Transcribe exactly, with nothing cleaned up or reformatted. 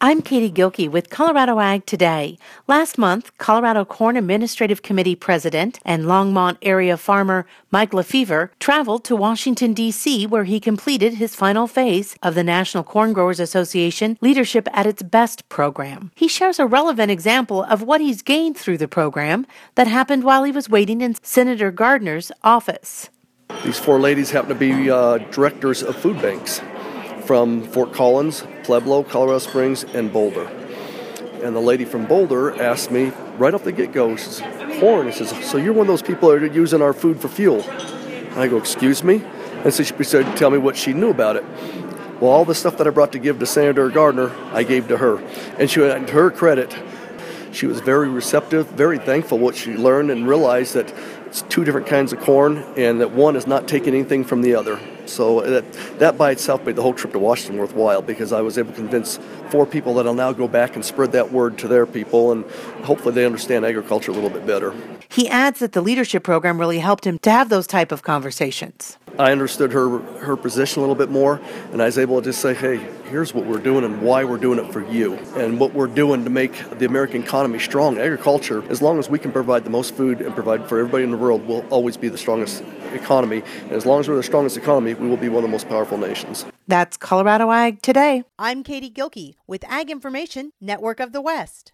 I'm Katie Gilkey with Colorado Ag Today. Last month, Colorado Corn Administrative Committee President and Longmont area farmer Mike Lefevre traveled to Washington, D C, where he completed his final phase of the National Corn Growers Association Leadership at its Best program. He shares a relevant example of what he's gained through the program that happened while he was waiting in Senator Gardner's office. These four ladies happen to be uh, directors of food banks from Fort Collins, Pueblo, Colorado Springs, and Boulder. And the lady from Boulder asked me right off the get-go, she says, corn, she says, so you're one of those people that are using our food for fuel. And I go, excuse me? And so she started to tell me what she knew about it. Well, all the stuff that I brought to give to Senator Gardner, I gave to her. And she, to her credit, she was very receptive, very thankful what she learned and realized that it's two different kinds of corn and that one is not taking anything from the other. So that, that by itself made the whole trip to Washington worthwhile because I was able to convince four people that I'll now go back and spread that word to their people, and hopefully they understand agriculture a little bit better. He adds that the leadership program really helped him to have those type of conversations. I understood her her position a little bit more, and I was able to just say, hey, here's what we're doing and why we're doing it for you, and what we're doing to make the American economy strong. Agriculture, as long as we can provide the most food and provide for everybody in the world, will always be the strongest economy. And as long as we're the strongest economy, we will be one of the most powerful nations. That's Colorado Ag Today. I'm Katie Gilkey with Ag Information Network of the West.